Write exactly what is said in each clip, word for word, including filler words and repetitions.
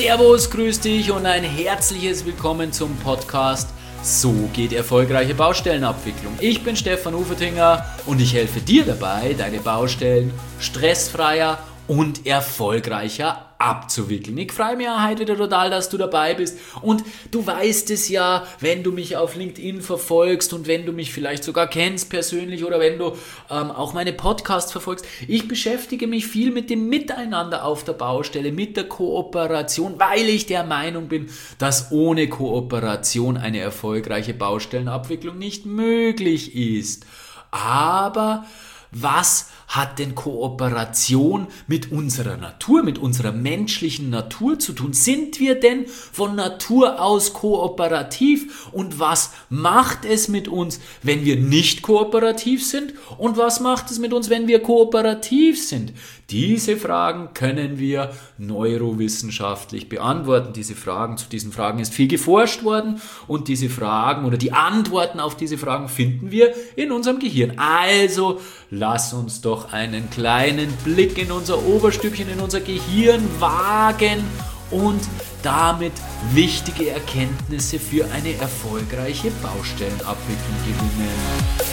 Servus, grüß dich und ein herzliches Willkommen zum Podcast So geht erfolgreiche Baustellenabwicklung. Ich bin Stefan Ufertinger und ich helfe dir dabei, deine Baustellen stressfreier und erfolgreicher abzuwickeln. Ich freue mich heute wieder total, dass du dabei bist und du weißt es ja, wenn du mich auf LinkedIn verfolgst und wenn du mich vielleicht sogar kennst persönlich oder wenn du ähm, auch meine Podcasts verfolgst, ich beschäftige mich viel mit dem Miteinander auf der Baustelle, mit der Kooperation, weil ich der Meinung bin, dass ohne Kooperation eine erfolgreiche Baustellenabwicklung nicht möglich ist. Aber was hat denn Kooperation mit unserer Natur, mit unserer menschlichen Natur zu tun? Sind wir denn von Natur aus kooperativ? Und was macht es mit uns, wenn wir nicht kooperativ sind? Und was macht es mit uns, wenn wir kooperativ sind? Diese Fragen können wir neurowissenschaftlich beantworten. Diese Fragen, zu diesen Fragen ist viel geforscht worden und diese Fragen oder die Antworten auf diese Fragen finden wir in unserem Gehirn. Also lass uns doch einen kleinen Blick in unser Oberstübchen, in unser Gehirn wagen und damit wichtige Erkenntnisse für eine erfolgreiche Baustellenabwicklung gewinnen.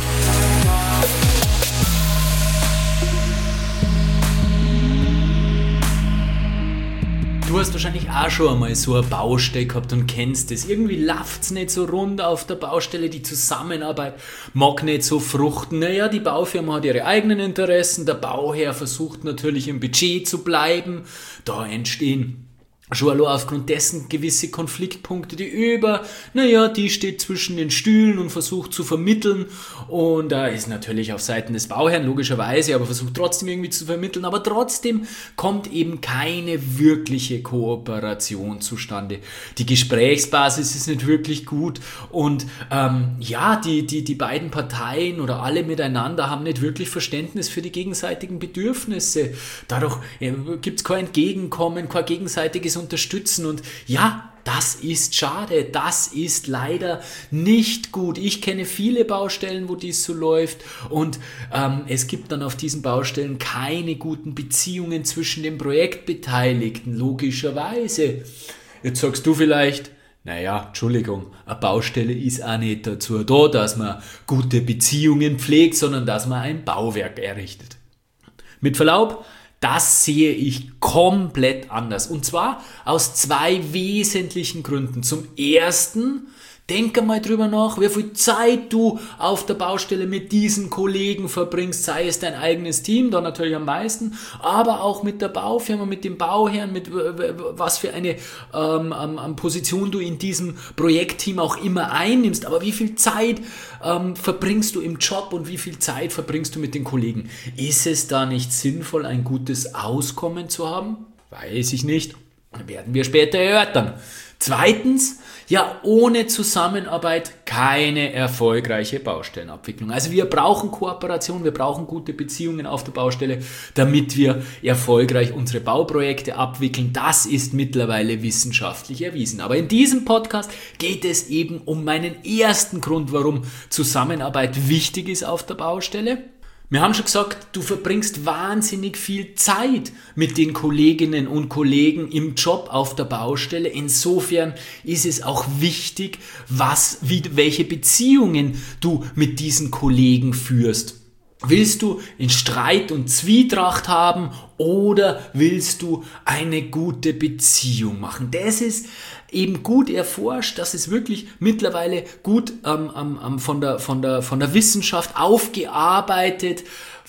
Du hast wahrscheinlich auch schon einmal so eine Baustelle gehabt und kennst es. Irgendwie läuft's nicht so rund auf der Baustelle, die Zusammenarbeit mag nicht so fruchten. Naja, die Baufirma hat ihre eigenen Interessen, der Bauherr versucht natürlich im Budget zu bleiben. Da entstehen schon allein aufgrund dessen gewisse Konfliktpunkte, die über, naja, die steht zwischen den Stühlen und versucht zu vermitteln und da ist natürlich auf Seiten des Bauherrn logischerweise, aber versucht trotzdem irgendwie zu vermitteln, aber trotzdem kommt eben keine wirkliche Kooperation zustande. Die Gesprächsbasis ist nicht wirklich gut und ähm, ja, die, die, die beiden Parteien oder alle miteinander haben nicht wirklich Verständnis für die gegenseitigen Bedürfnisse. Dadurch äh, gibt es kein Entgegenkommen, kein gegenseitiges Unterstützen und ja, das ist schade, das ist leider nicht gut. Ich kenne viele Baustellen, wo dies so läuft und ähm, es gibt dann auf diesen Baustellen keine guten Beziehungen zwischen den Projektbeteiligten, logischerweise. Jetzt sagst du vielleicht, naja, Entschuldigung, eine Baustelle ist auch nicht dazu da, dass man gute Beziehungen pflegt, sondern dass man ein Bauwerk errichtet. Mit Verlaub, das sehe ich komplett anders. Und zwar aus zwei wesentlichen Gründen. Zum ersten, denk einmal drüber nach, wie viel Zeit du auf der Baustelle mit diesen Kollegen verbringst, sei es dein eigenes Team, da natürlich am meisten, aber auch mit der Baufirma, mit dem Bauherrn, mit was für eine ähm, ähm, Position du in diesem Projektteam auch immer einnimmst. Aber wie viel Zeit ähm, verbringst du im Job und wie viel Zeit verbringst du mit den Kollegen? Ist es da nicht sinnvoll, ein gutes Auskommen zu haben? Weiß ich nicht. Werden wir später erörtern. Zweitens, ja, ohne Zusammenarbeit keine erfolgreiche Baustellenabwicklung. Also wir brauchen Kooperation, wir brauchen gute Beziehungen auf der Baustelle, damit wir erfolgreich unsere Bauprojekte abwickeln. Das ist mittlerweile wissenschaftlich erwiesen. Aber in diesem Podcast geht es eben um meinen ersten Grund, warum Zusammenarbeit wichtig ist auf der Baustelle. Wir haben schon gesagt, du verbringst wahnsinnig viel Zeit mit den Kolleginnen und Kollegen im Job auf der Baustelle. Insofern ist es auch wichtig, was, wie, welche Beziehungen du mit diesen Kollegen führst. Willst du in Streit und Zwietracht haben oder willst du eine gute Beziehung machen? Das ist eben gut erforscht, das ist wirklich mittlerweile gut ähm, ähm, von, der, von, der, von der Wissenschaft aufgearbeitet,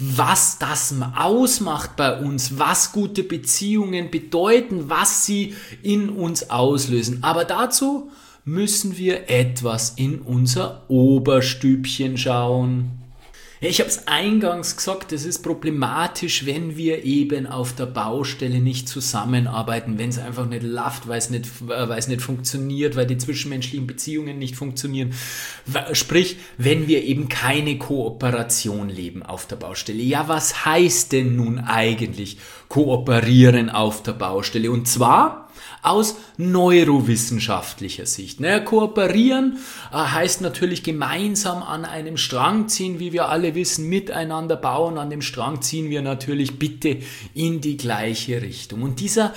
was das ausmacht bei uns, was gute Beziehungen bedeuten, was sie in uns auslösen. Aber dazu müssen wir etwas in unser Oberstübchen schauen. Ja, ich habe es eingangs gesagt, es ist problematisch, wenn wir eben auf der Baustelle nicht zusammenarbeiten, wenn es einfach nicht läuft, weil es nicht, weil es nicht funktioniert, weil die zwischenmenschlichen Beziehungen nicht funktionieren. Sprich, wenn wir eben keine Kooperation leben auf der Baustelle. Ja, was heißt denn nun eigentlich kooperieren auf der Baustelle? Und zwar aus neurowissenschaftlicher Sicht. Naja, kooperieren äh, heißt natürlich gemeinsam an einem Strang ziehen, wie wir alle wissen, miteinander bauen. An dem Strang ziehen wir natürlich bitte in die gleiche Richtung. Und dieser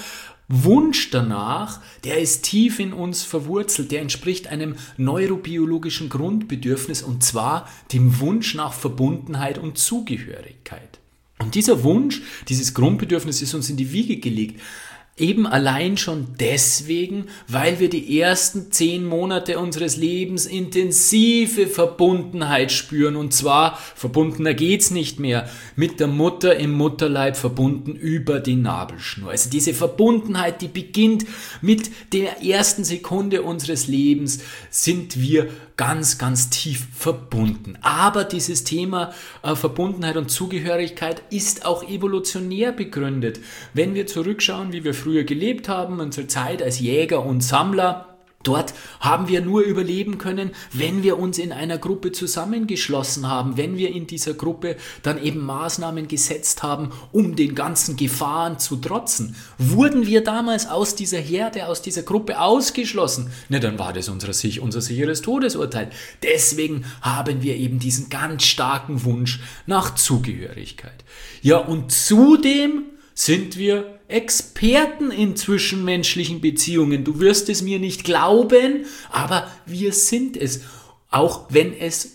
Wunsch danach, der ist tief in uns verwurzelt, der entspricht einem neurobiologischen Grundbedürfnis und zwar dem Wunsch nach Verbundenheit und Zugehörigkeit. Und dieser Wunsch, dieses Grundbedürfnis ist uns in die Wiege gelegt. Eben allein schon deswegen, weil wir die ersten zehn Monate unseres Lebens intensive Verbundenheit spüren. Und zwar, verbundener geht's nicht mehr, mit der Mutter im Mutterleib verbunden über die Nabelschnur. Also diese Verbundenheit, die beginnt mit der ersten Sekunde unseres Lebens, sind wir ganz, ganz tief verbunden. Aber dieses Thema äh, Verbundenheit und Zugehörigkeit ist auch evolutionär begründet. Wenn wir zurückschauen, wie wir früher gelebt haben, unsere Zeit als Jäger und Sammler, dort haben wir nur überleben können, wenn wir uns in einer Gruppe zusammengeschlossen haben, wenn wir in dieser Gruppe dann eben Maßnahmen gesetzt haben, um den ganzen Gefahren zu trotzen. Wurden wir damals aus dieser Herde, aus dieser Gruppe ausgeschlossen, ne, dann war das unser, unser sicheres Todesurteil. Deswegen haben wir eben diesen ganz starken Wunsch nach Zugehörigkeit. Ja, und zudem sind wir Experten in zwischenmenschlichen Beziehungen. Du wirst es mir nicht glauben, aber wir sind es. Auch wenn es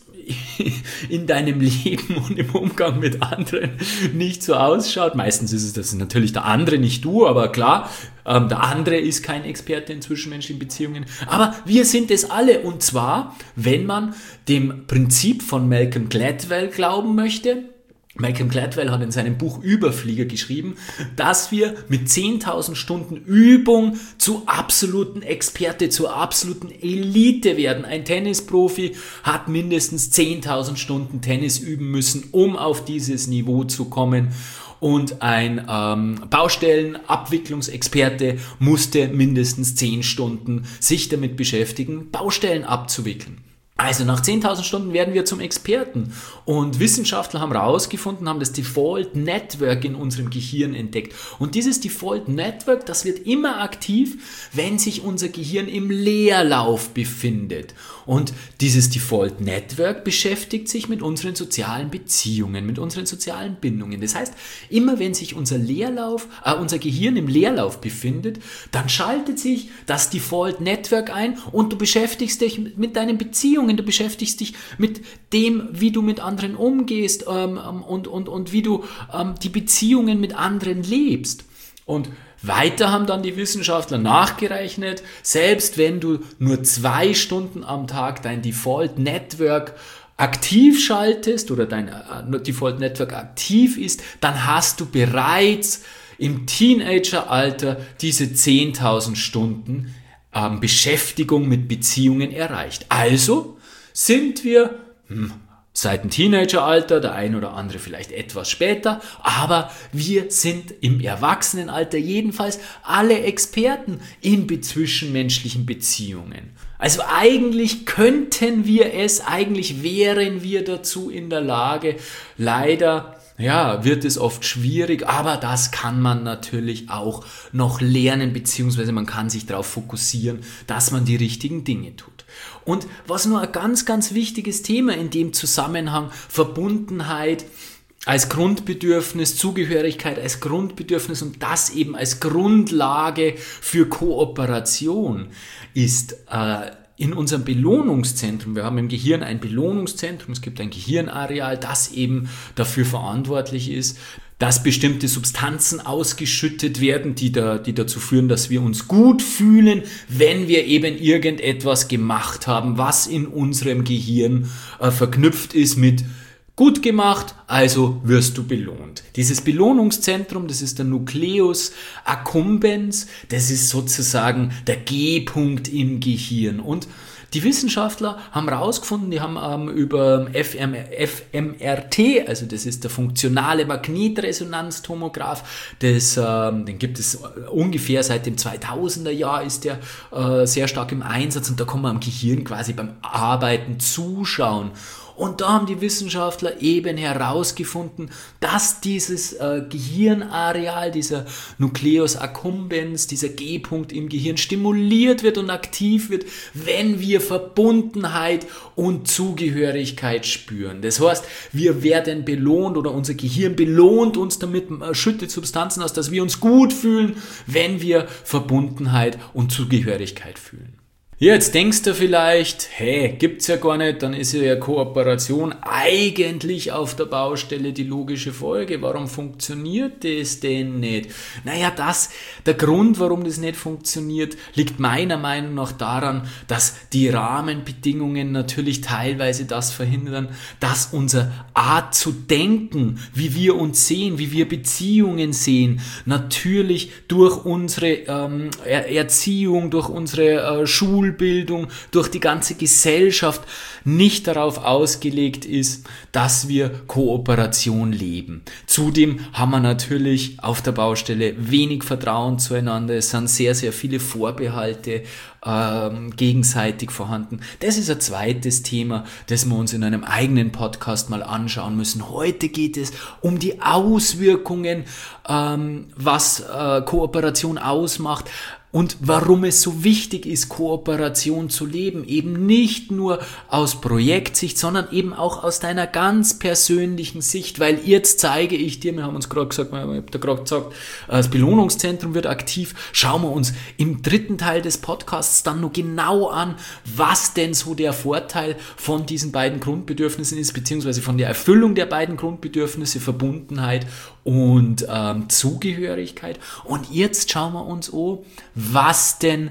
in deinem Leben und im Umgang mit anderen nicht so ausschaut. Meistens ist es das ist natürlich der andere, nicht du, aber klar, ähm, der andere ist kein Experte in zwischenmenschlichen Beziehungen. Aber wir sind es alle. Und zwar, wenn man dem Prinzip von Malcolm Gladwell glauben möchte. Malcolm Gladwell hat in seinem Buch Überflieger geschrieben, dass wir mit zehntausend Stunden Übung zu absoluten Experte, zur absoluten Elite werden. Ein Tennisprofi hat mindestens zehntausend Stunden Tennis üben müssen, um auf dieses Niveau zu kommen. Und ein ähm, Baustellenabwicklungsexperte musste mindestens zehn Stunden sich damit beschäftigen, Baustellen abzuwickeln. Also nach zehntausend Stunden werden wir zum Experten und Wissenschaftler haben herausgefunden, haben das Default Network in unserem Gehirn entdeckt und dieses Default Network, das wird immer aktiv, wenn sich unser Gehirn im Leerlauf befindet und dieses Default Network beschäftigt sich mit unseren sozialen Beziehungen, mit unseren sozialen Bindungen. Das heißt, immer wenn sich unser Leerlauf, äh, unser Gehirn im Leerlauf befindet, dann schaltet sich das Default Network ein und du beschäftigst dich mit deinen Beziehungen. Du beschäftigst dich mit dem, wie du mit anderen umgehst ähm, und, und, und wie du ähm, die Beziehungen mit anderen lebst. Und weiter haben dann die Wissenschaftler nachgerechnet, selbst wenn du nur zwei Stunden am Tag dein Default Network aktiv schaltest oder dein äh, Default Network aktiv ist, dann hast du bereits im Teenageralter diese zehntausend Stunden ähm, Beschäftigung mit Beziehungen erreicht. Also sind wir hm, seit dem Teenageralter, der ein oder andere vielleicht etwas später, aber wir sind im Erwachsenenalter jedenfalls alle Experten in zwischenmenschlichen Beziehungen. Also eigentlich könnten wir es, eigentlich wären wir dazu in der Lage. Leider ja, wird es oft schwierig, aber das kann man natürlich auch noch lernen, beziehungsweise man kann sich darauf fokussieren, dass man die richtigen Dinge tut. Und was nur ein ganz, ganz wichtiges Thema in dem Zusammenhang, Verbundenheit als Grundbedürfnis, Zugehörigkeit als Grundbedürfnis und das eben als Grundlage für Kooperation ist, äh, in unserem Belohnungszentrum, wir haben im Gehirn ein Belohnungszentrum, es gibt ein Gehirnareal, das eben dafür verantwortlich ist, dass bestimmte Substanzen ausgeschüttet werden, die, da, die dazu führen, dass wir uns gut fühlen, wenn wir eben irgendetwas gemacht haben, was in unserem Gehirn äh, verknüpft ist mit gut gemacht, also wirst du belohnt. Dieses Belohnungszentrum, das ist der Nucleus accumbens, das ist sozusagen der G-Punkt im Gehirn. Und die Wissenschaftler haben herausgefunden, die haben ähm, über F M R T, also das ist der funktionale Magnetresonanztomograph, das, ähm, den gibt es ungefähr seit dem zweitausender Jahr, ist der äh, sehr stark im Einsatz und da kann man am Gehirn quasi beim Arbeiten zuschauen. Und da haben die Wissenschaftler eben herausgefunden, dass dieses äh, Gehirnareal, dieser Nucleus accumbens, dieser G-Punkt im Gehirn stimuliert wird und aktiv wird, wenn wir Verbundenheit und Zugehörigkeit spüren. Das heißt, wir werden belohnt oder unser Gehirn belohnt uns damit, äh, schüttet Substanzen aus, dass wir uns gut fühlen, wenn wir Verbundenheit und Zugehörigkeit fühlen. Jetzt denkst du vielleicht, hey, gibt's ja gar nicht, dann ist ja Kooperation eigentlich auf der Baustelle die logische Folge. Warum funktioniert das denn nicht? Naja, das, der Grund, warum das nicht funktioniert, liegt meiner Meinung nach daran, dass die Rahmenbedingungen natürlich teilweise das verhindern, dass unsere Art zu denken, wie wir uns sehen, wie wir Beziehungen sehen, natürlich durch unsere ähm, Erziehung, durch unsere äh, Schule, Bildung, durch die ganze Gesellschaft nicht darauf ausgelegt ist, dass wir Kooperation leben. Zudem haben wir natürlich auf der Baustelle wenig Vertrauen zueinander. Es sind sehr, sehr viele Vorbehalte ähm, gegenseitig vorhanden. Das ist ein zweites Thema, das wir uns in einem eigenen Podcast mal anschauen müssen. Heute geht es um die Auswirkungen, ähm, was äh, Kooperation ausmacht. Und warum es so wichtig ist, Kooperation zu leben, eben nicht nur aus Projektsicht, sondern eben auch aus deiner ganz persönlichen Sicht, weil jetzt zeige ich dir, wir haben uns gerade gesagt, ich habe da gerade gesagt, das Belohnungszentrum wird aktiv, schauen wir uns im dritten Teil des Podcasts dann nur genau an, was denn so der Vorteil von diesen beiden Grundbedürfnissen ist, beziehungsweise von der Erfüllung der beiden Grundbedürfnisse, Verbundenheit und ähm, Zugehörigkeit. Und jetzt schauen wir uns an, was denn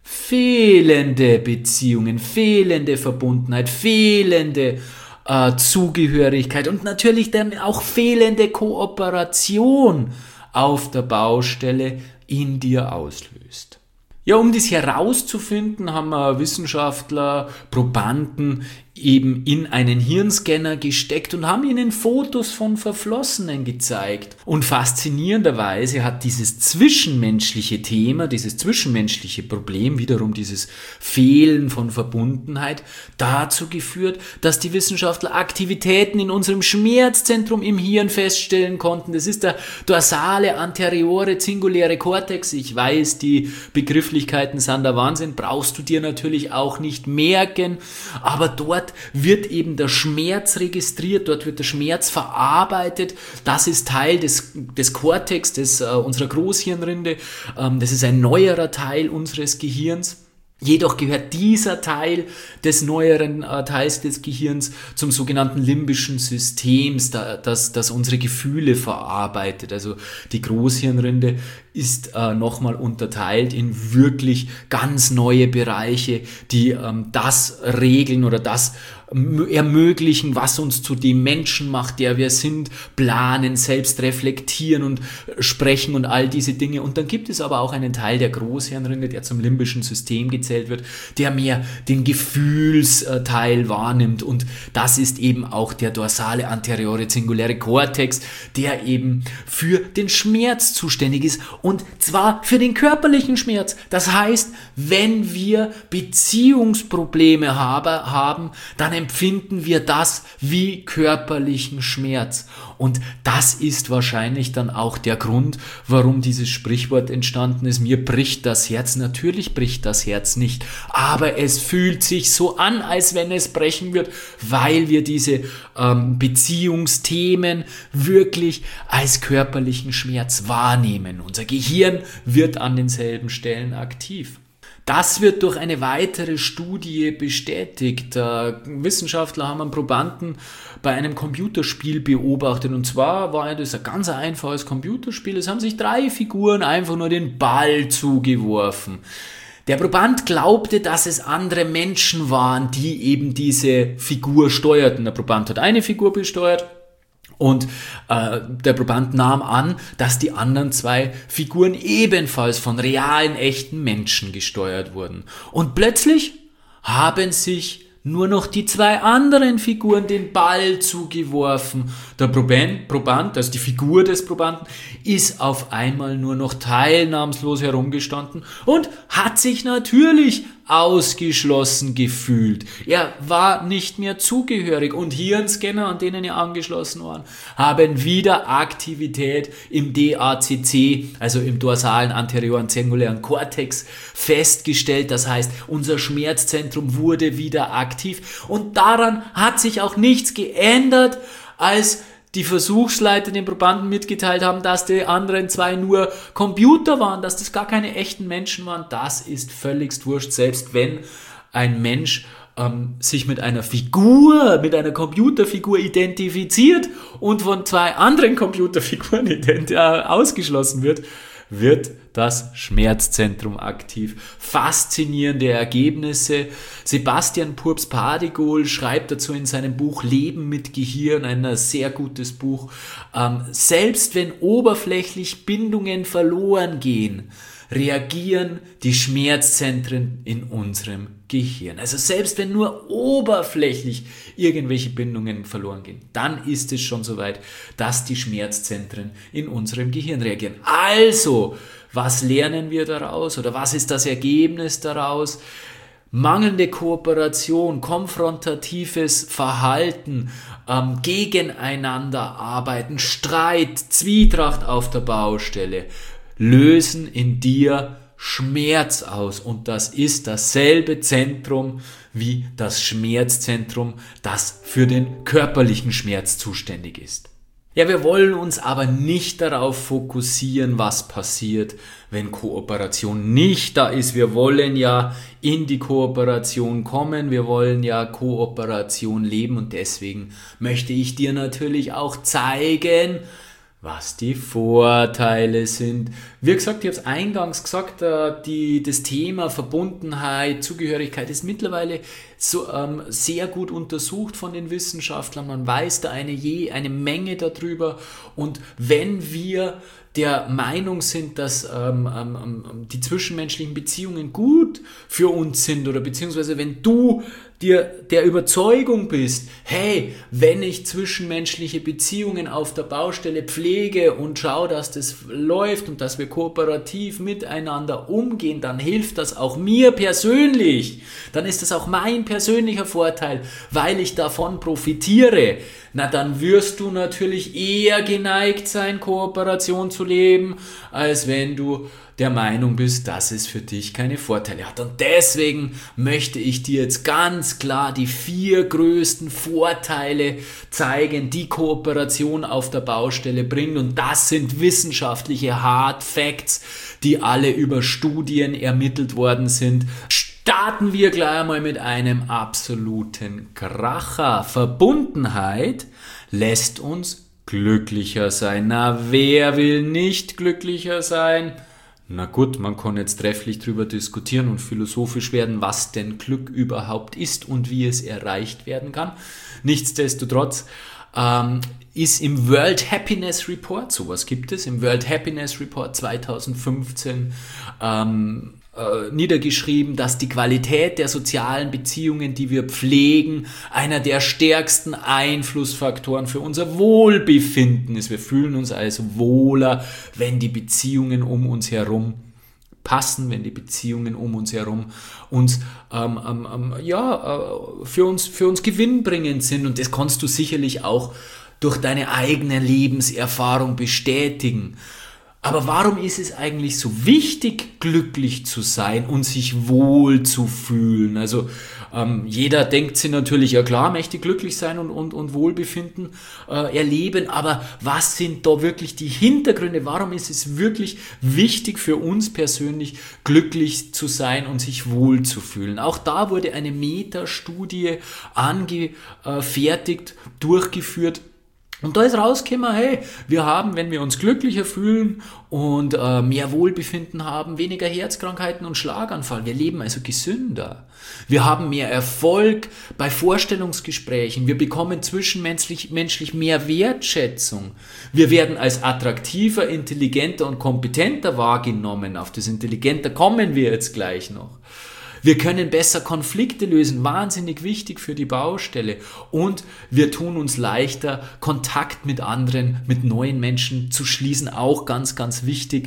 fehlende Beziehungen, fehlende Verbundenheit, fehlende äh, Zugehörigkeit und natürlich dann auch fehlende Kooperation auf der Baustelle in dir auslöst. Ja, um das herauszufinden, haben wir Wissenschaftler, Probanden eben in einen Hirnscanner gesteckt und haben ihnen Fotos von Verflossenen gezeigt. Und faszinierenderweise hat dieses zwischenmenschliche Thema, dieses zwischenmenschliche Problem, wiederum dieses Fehlen von Verbundenheit, dazu geführt, dass die Wissenschaftler Aktivitäten in unserem Schmerzzentrum im Hirn feststellen konnten. Das ist der dorsale anteriore zinguläre Kortex. Ich weiß, die Begrifflichkeiten sind der Wahnsinn, brauchst du dir natürlich auch nicht merken, aber dort wird eben der Schmerz registriert, dort wird der Schmerz verarbeitet. Das ist Teil des, des Kortex, des, äh, unserer Großhirnrinde. Ähm, das ist ein neuerer Teil unseres Gehirns. Jedoch gehört dieser Teil des neueren äh, Teils des Gehirns zum sogenannten limbischen Systems, da, das, das unsere Gefühle verarbeitet. Also die Großhirnrinde ist äh, nochmal unterteilt in wirklich ganz neue Bereiche, die ähm, das regeln oder das ermöglichen, was uns zu dem Menschen macht, der wir sind, planen, selbst reflektieren und sprechen und all diese Dinge. Und dann gibt es aber auch einen Teil der Großhirnrinde, der zum limbischen System gezählt wird, der mehr den Gefühlsteil wahrnimmt. Und das ist eben auch der dorsale anteriore zinguläre Kortex, der eben für den Schmerz zuständig ist. Und zwar für den körperlichen Schmerz. Das heißt, wenn wir Beziehungsprobleme habe, haben, dann empfinden wir das wie körperlichen Schmerz. Und das ist wahrscheinlich dann auch der Grund, warum dieses Sprichwort entstanden ist. Mir bricht das Herz. Natürlich bricht das Herz nicht, aber es fühlt sich so an, als wenn es brechen wird, weil wir diese ähm, Beziehungsthemen wirklich als körperlichen Schmerz wahrnehmen. Unser Gehirn wird an denselben Stellen aktiv. Das wird durch eine weitere Studie bestätigt. Äh, Wissenschaftler haben einen Probanden bei einem Computerspiel beobachtet, und zwar war das ein ganz einfaches Computerspiel. Es haben sich drei Figuren einfach nur den Ball zugeworfen. Der Proband glaubte, dass es andere Menschen waren, die eben diese Figur steuerten. Der Proband hat eine Figur besteuert. Und äh, der Proband nahm an, dass die anderen zwei Figuren ebenfalls von realen, echten Menschen gesteuert wurden. Und plötzlich haben sich nur noch die zwei anderen Figuren den Ball zugeworfen. Der Proband, Proband, also die Figur des Probanden, ist auf einmal nur noch teilnahmslos herumgestanden und hat sich natürlich ausgeschlossen gefühlt. Er war nicht mehr zugehörig und Hirnscanner, an denen er angeschlossen war, haben wieder Aktivität im D A C C, also im dorsalen anterioren zirkulären Kortex, festgestellt. Das heißt, unser Schmerzzentrum wurde wieder aktiv und daran hat sich auch nichts geändert, als die Versuchsleiter den Probanden mitgeteilt haben, dass die anderen zwei nur Computer waren, dass das gar keine echten Menschen waren. Das ist völligst wurscht, selbst wenn ein Mensch ähm, sich mit einer Figur, mit einer Computerfigur identifiziert und von zwei anderen Computerfiguren ident- äh, ausgeschlossen wird, wird das Schmerzzentrum aktiv. Faszinierende Ergebnisse. Sebastian Purps-Pardigol schreibt dazu in seinem Buch Leben mit Gehirn, ein sehr gutes Buch. Ähm, selbst wenn oberflächlich Bindungen verloren gehen, reagieren die Schmerzzentren in unserem Gehirn. Also selbst wenn nur oberflächlich irgendwelche Bindungen verloren gehen, dann ist es schon soweit, dass die Schmerzzentren in unserem Gehirn reagieren. Also, was lernen wir daraus oder was ist das Ergebnis daraus? Mangelnde Kooperation, konfrontatives Verhalten, ähm, gegeneinander arbeiten, Streit, Zwietracht auf der Baustelle lösen in dir Schmerz aus. Und das ist dasselbe Zentrum wie das Schmerzzentrum, das für den körperlichen Schmerz zuständig ist. Ja, wir wollen uns aber nicht darauf fokussieren, was passiert, wenn Kooperation nicht da ist. Wir wollen ja in die Kooperation kommen, wir wollen ja Kooperation leben und deswegen möchte ich dir natürlich auch zeigen, was die Vorteile sind. Wie gesagt, ich habe es eingangs gesagt, die, das Thema Verbundenheit, Zugehörigkeit ist mittlerweile so, ähm, sehr gut untersucht von den Wissenschaftlern. Man weiß da eine, je, eine Menge darüber. Und wenn wir der Meinung sind, dass ähm, ähm, die zwischenmenschlichen Beziehungen gut für uns sind oder beziehungsweise wenn du dir der Überzeugung bist, hey, wenn ich zwischenmenschliche Beziehungen auf der Baustelle pflege und schaue, dass das läuft und dass wir kooperativ miteinander umgehen, dann hilft das auch mir persönlich. Dann ist das auch mein persönlicher Vorteil, weil ich davon profitiere. Na, dann wirst du natürlich eher geneigt sein, Kooperation zu leben, als wenn du der Meinung bist, dass es für dich keine Vorteile hat. Und deswegen möchte ich dir jetzt ganz klar die vier größten Vorteile zeigen, die Kooperation auf der Baustelle bringt. Und das sind wissenschaftliche Hard Facts, die alle über Studien ermittelt worden sind. Starten wir gleich einmal mit einem absoluten Kracher. Verbundenheit lässt uns glücklicher sein. Na, wer will nicht glücklicher sein? Na gut, man kann jetzt trefflich drüber diskutieren und philosophisch werden, was denn Glück überhaupt ist und wie es erreicht werden kann. Nichtsdestotrotz ähm, ist im World Happiness Report, sowas gibt es, im World Happiness Report zwanzig fünfzehn ähm, äh, niedergeschrieben, dass die Qualität der sozialen Beziehungen, die wir pflegen, einer der stärksten Einflussfaktoren für unser Wohlbefinden ist. Wir fühlen uns also wohler, wenn die Beziehungen um uns herum passen, wenn die Beziehungen um uns herum uns ähm, ähm, ja, äh, für uns, für uns gewinnbringend sind. Und das kannst du sicherlich auch durch deine eigene Lebenserfahrung bestätigen. Aber warum ist es eigentlich so wichtig, glücklich zu sein und sich wohl zu fühlen? Also ähm, jeder denkt sich natürlich, ja klar, möchte glücklich sein und, und, und Wohlbefinden äh, erleben, aber was sind da wirklich die Hintergründe? Warum ist es wirklich wichtig für uns persönlich, glücklich zu sein und sich wohl zu fühlen? Auch da wurde eine Metastudie angefertigt, durchgeführt. Und da ist rausgekommen, hey, wir haben, wenn wir uns glücklicher fühlen und äh, mehr Wohlbefinden haben, weniger Herzkrankheiten und Schlaganfall. Wir leben also gesünder. Wir haben mehr Erfolg bei Vorstellungsgesprächen. Wir bekommen zwischenmenschlich menschlich mehr Wertschätzung. Wir werden als attraktiver, intelligenter und kompetenter wahrgenommen. Auf das Intelligenter kommen wir jetzt gleich noch. Wir können besser Konflikte lösen, wahnsinnig wichtig für die Baustelle. Und wir tun uns leichter, Kontakt mit anderen, mit neuen Menschen zu schließen, auch ganz, ganz wichtig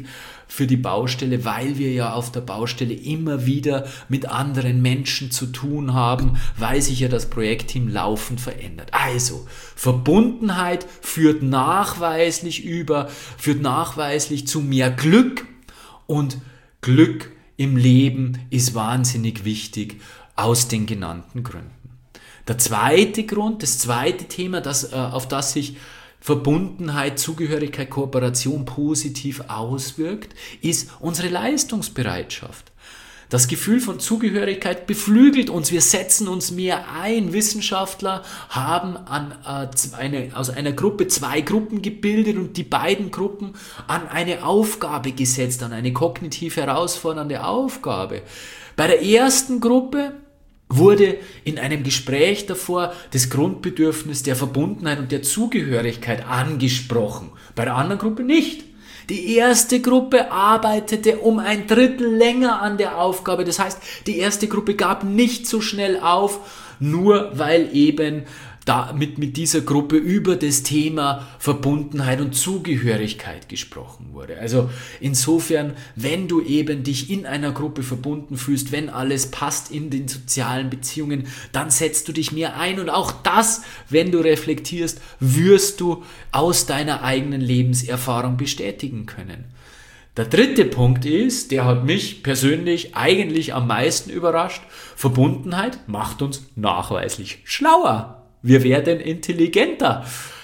für die Baustelle, weil wir ja auf der Baustelle immer wieder mit anderen Menschen zu tun haben, weil sich ja das Projektteam laufend verändert. Also, Verbundenheit führt nachweislich über, führt nachweislich zu mehr Glück, und Glück im Leben ist wahnsinnig wichtig aus den genannten Gründen. Der zweite Grund, das zweite Thema, das, auf das sich Verbundenheit, Zugehörigkeit, Kooperation positiv auswirkt, ist unsere Leistungsbereitschaft. Das Gefühl von Zugehörigkeit beflügelt uns, wir setzen uns mehr ein. Wissenschaftler haben an, äh, eine, aus einer Gruppe zwei Gruppen gebildet und die beiden Gruppen an eine Aufgabe gesetzt, an eine kognitiv herausfordernde Aufgabe. Bei der ersten Gruppe wurde in einem Gespräch davor das Grundbedürfnis der Verbundenheit und der Zugehörigkeit angesprochen, bei der anderen Gruppe nicht. Die erste Gruppe arbeitete um ein Drittel länger an der Aufgabe, das heißt, die erste Gruppe gab nicht so schnell auf, nur weil eben da mit, mit dieser Gruppe über das Thema Verbundenheit und Zugehörigkeit gesprochen wurde. Also insofern, wenn du eben dich in einer Gruppe verbunden fühlst, wenn alles passt in den sozialen Beziehungen, dann setzt du dich mehr ein, und auch das, wenn du reflektierst, wirst du aus deiner eigenen Lebenserfahrung bestätigen können. Der dritte Punkt ist, der hat mich persönlich eigentlich am meisten überrascht: Verbundenheit macht uns nachweislich schlauer. Wir werden intelligenter.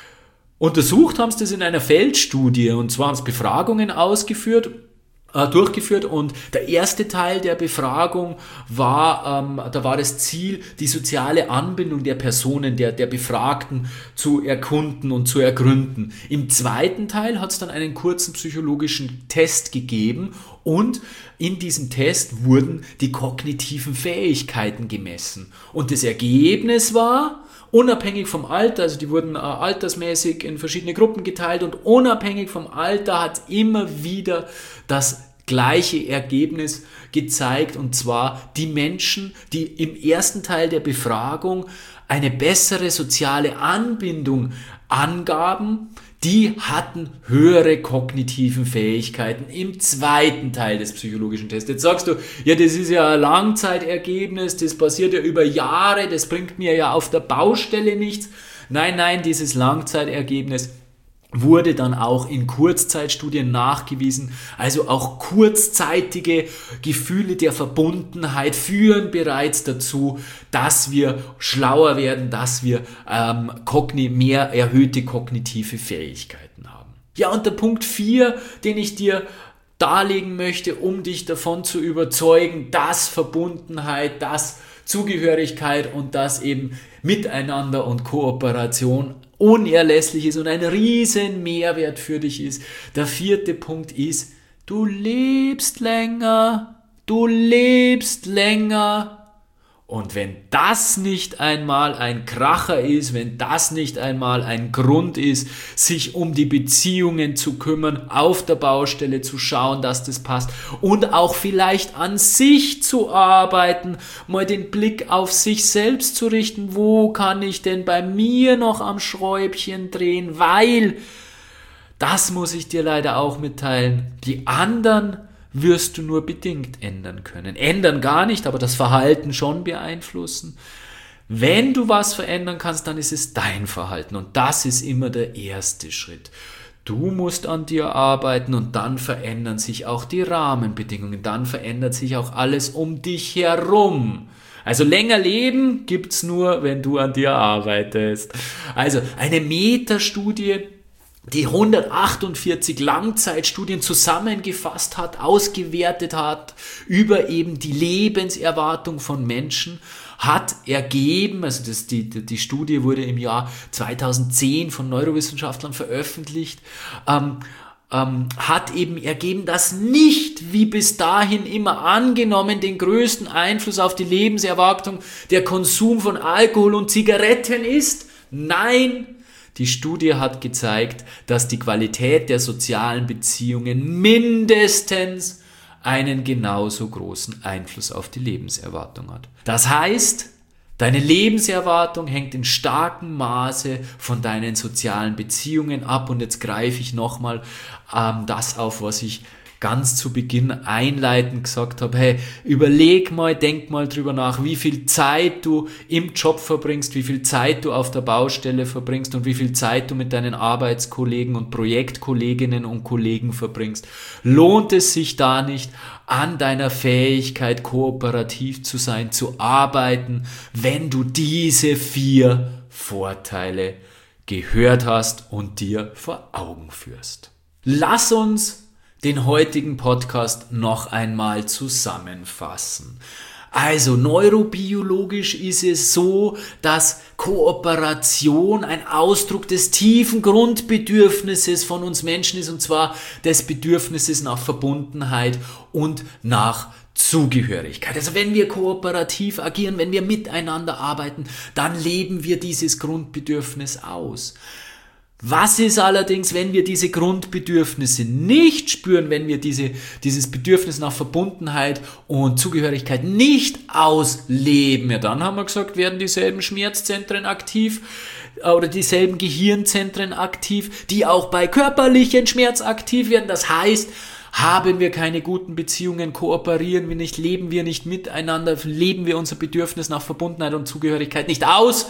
Untersucht haben sie das in einer Feldstudie, und zwar haben sie Befragungen ausgeführt, äh, durchgeführt, und der erste Teil der Befragung war, ähm, da war das Ziel, die soziale Anbindung der Personen, der, der Befragten zu erkunden und zu ergründen. Im zweiten Teil hat es dann einen kurzen psychologischen Test gegeben, und in diesem Test wurden die kognitiven Fähigkeiten gemessen. Und das Ergebnis war, unabhängig vom Alter, also die wurden äh, altersmäßig in verschiedene Gruppen geteilt, und unabhängig vom Alter hat immer wieder das gleiche Ergebnis gezeigt, und zwar die Menschen, die im ersten Teil der Befragung eine bessere soziale Anbindung angaben, die hatten höhere kognitiven Fähigkeiten im zweiten Teil des psychologischen Tests. Jetzt sagst du, ja, das ist ja ein Langzeitergebnis, das passiert ja über Jahre, das bringt mir ja auf der Baustelle nichts. Nein, nein, dieses Langzeitergebnis wurde dann auch in Kurzzeitstudien nachgewiesen. Also auch kurzzeitige Gefühle der Verbundenheit führen bereits dazu, dass wir schlauer werden, dass wir ähm, kogni- mehr erhöhte kognitive Fähigkeiten haben. Ja, und der Punkt vier, den ich dir darlegen möchte, um dich davon zu überzeugen, dass Verbundenheit, dass Zugehörigkeit und dass eben Miteinander und Kooperation unerlässlich ist und ein riesen Mehrwert für dich ist. Der vierte Punkt ist, du lebst länger, du lebst länger. Und wenn das nicht einmal ein Kracher ist, wenn das nicht einmal ein Grund ist, sich um die Beziehungen zu kümmern, auf der Baustelle zu schauen, dass das passt und auch vielleicht an sich zu arbeiten, mal den Blick auf sich selbst zu richten, wo kann ich denn bei mir noch am Schräubchen drehen, weil, das muss ich dir leider auch mitteilen, die anderen wirst du nur bedingt ändern können. Ändern gar nicht, aber das Verhalten schon beeinflussen. Wenn du was verändern kannst, dann ist es dein Verhalten, und das ist immer der erste Schritt. Du musst an dir arbeiten, und dann verändern sich auch die Rahmenbedingungen, dann verändert sich auch alles um dich herum. Also länger leben gibt's nur, wenn du an dir arbeitest. Also eine Metastudie, die hundertachtundvierzig Langzeitstudien zusammengefasst hat, ausgewertet hat über eben die Lebenserwartung von Menschen, hat ergeben, also das, die, die Studie wurde im Jahr zweitausendzehn von Neurowissenschaftlern veröffentlicht, ähm, ähm, hat eben ergeben, dass nicht, wie bis dahin immer angenommen, den größten Einfluss auf die Lebenserwartung der Konsum von Alkohol und Zigaretten ist. Nein, die Studie hat gezeigt, dass die Qualität der sozialen Beziehungen mindestens einen genauso großen Einfluss auf die Lebenserwartung hat. Das heißt, deine Lebenserwartung hängt in starkem Maße von deinen sozialen Beziehungen ab, und jetzt greife ich nochmal ähm, das auf, was ich ganz zu Beginn einleitend gesagt habe, hey, überleg mal, denk mal drüber nach, wie viel Zeit du im Job verbringst, wie viel Zeit du auf der Baustelle verbringst und wie viel Zeit du mit deinen Arbeitskollegen und Projektkolleginnen und Kollegen verbringst. Lohnt es sich da nicht, an deiner Fähigkeit, kooperativ zu sein, zu arbeiten, wenn du diese vier Vorteile gehört hast und dir vor Augen führst? Lass uns den heutigen Podcast noch einmal zusammenfassen. Also neurobiologisch ist es so, dass Kooperation ein Ausdruck des tiefen Grundbedürfnisses von uns Menschen ist, und zwar des Bedürfnisses nach Verbundenheit und nach Zugehörigkeit. Also wenn wir kooperativ agieren, wenn wir miteinander arbeiten, dann leben wir dieses Grundbedürfnis aus. Was ist allerdings, wenn wir diese Grundbedürfnisse nicht spüren, wenn wir diese, dieses Bedürfnis nach Verbundenheit und Zugehörigkeit nicht ausleben? Ja, dann haben wir gesagt, werden dieselben Schmerzzentren aktiv oder dieselben Gehirnzentren aktiv, die auch bei körperlichen Schmerz aktiv werden. Das heißt, haben wir keine guten Beziehungen, kooperieren wir nicht, leben wir nicht miteinander, leben wir unser Bedürfnis nach Verbundenheit und Zugehörigkeit nicht aus,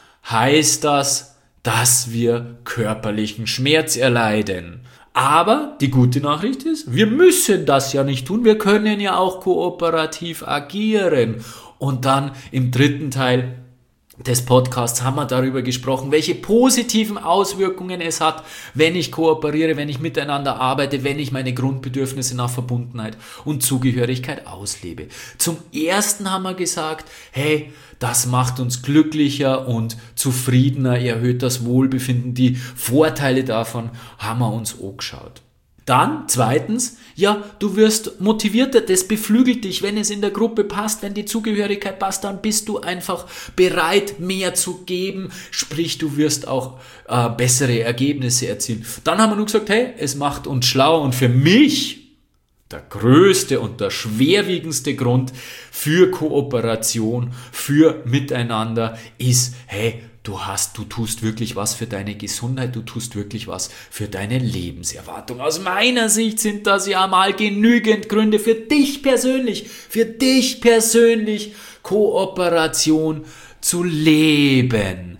heißt das, dass wir körperlichen Schmerz erleiden. Aber die gute Nachricht ist, wir müssen das ja nicht tun, wir können ja auch kooperativ agieren. Und dann im dritten Teil des Podcasts haben wir darüber gesprochen, welche positiven Auswirkungen es hat, wenn ich kooperiere, wenn ich miteinander arbeite, wenn ich meine Grundbedürfnisse nach Verbundenheit und Zugehörigkeit auslebe. Zum Ersten haben wir gesagt, hey, das macht uns glücklicher und zufriedener, erhöht das Wohlbefinden. Die Vorteile davon haben wir uns angeschaut. Dann, zweitens, ja, du wirst motivierter, das beflügelt dich, wenn es in der Gruppe passt, wenn die Zugehörigkeit passt, dann bist du einfach bereit, mehr zu geben, sprich, du wirst auch äh, bessere Ergebnisse erzielen. Dann haben wir nur gesagt, hey, es macht uns schlau, und für mich der größte und der schwerwiegendste Grund für Kooperation, für Miteinander ist, hey, Du hast, du tust wirklich was für deine Gesundheit, du tust wirklich was für deine Lebenserwartung. Aus meiner Sicht sind das ja mal genügend Gründe für dich persönlich, für dich persönlich Kooperation zu leben.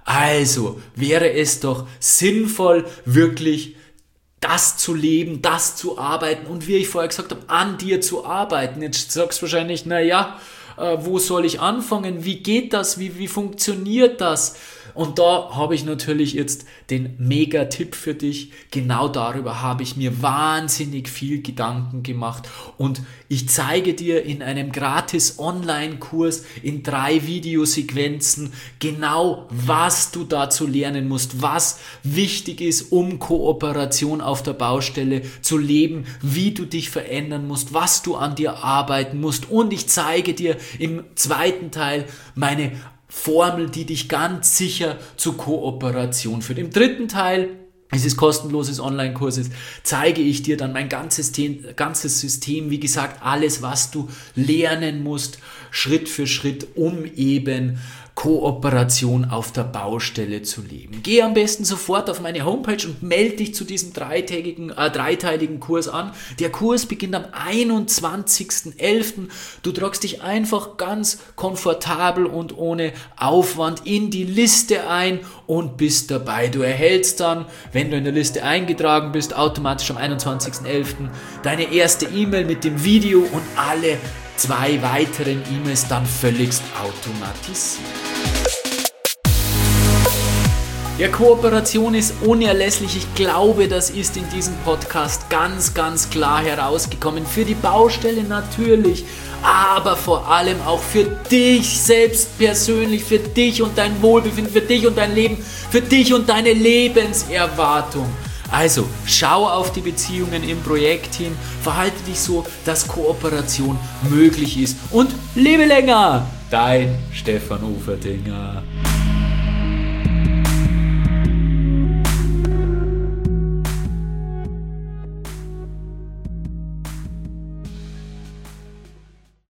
Also wäre es doch sinnvoll, wirklich das zu leben, das zu arbeiten und, wie ich vorher gesagt habe, an dir zu arbeiten. Jetzt sagst du wahrscheinlich, na ja, äh, wo soll ich anfangen? Wie geht das? Wie, wie funktioniert das? Und da habe ich natürlich jetzt den Mega-Tipp für dich. Genau darüber habe ich mir wahnsinnig viel Gedanken gemacht. Und ich zeige dir in einem gratis Online-Kurs in drei Videosequenzen genau, was du dazu lernen musst, was wichtig ist, um Kooperation auf der Baustelle zu leben, wie du dich verändern musst, was du an dir arbeiten musst. Und ich zeige dir im zweiten Teil meine Formel, die dich ganz sicher zur Kooperation führt. Im dritten Teil dieses kostenloses Online-Kurses zeige ich dir dann mein ganzes System, ganzes System, wie gesagt, alles, was du lernen musst, Schritt für Schritt, um eben Kooperation auf der Baustelle zu leben. Geh am besten sofort auf meine Homepage und melde dich zu diesem dreitägigen, äh, dreiteiligen Kurs an. Der Kurs beginnt am einundzwanzigsten elften Du tragst dich einfach ganz komfortabel und ohne Aufwand in die Liste ein und bist dabei. Du erhältst dann, wenn du in der Liste eingetragen bist, automatisch am einundzwanzigsten elften deine erste E-Mail mit dem Video und alle zwei weiteren E-Mails dann völligst automatisiert. Ja, Kooperation ist unerlässlich. Ich glaube, das ist in diesem Podcast ganz, ganz klar herausgekommen. Für die Baustelle natürlich, aber vor allem auch für dich selbst persönlich, für dich und dein Wohlbefinden, für dich und dein Leben, für dich und deine Lebenserwartung. Also, schau auf die Beziehungen im Projekt hin, verhalte dich so, dass Kooperation möglich ist und lebe länger! Dein Stefan Uferdinger.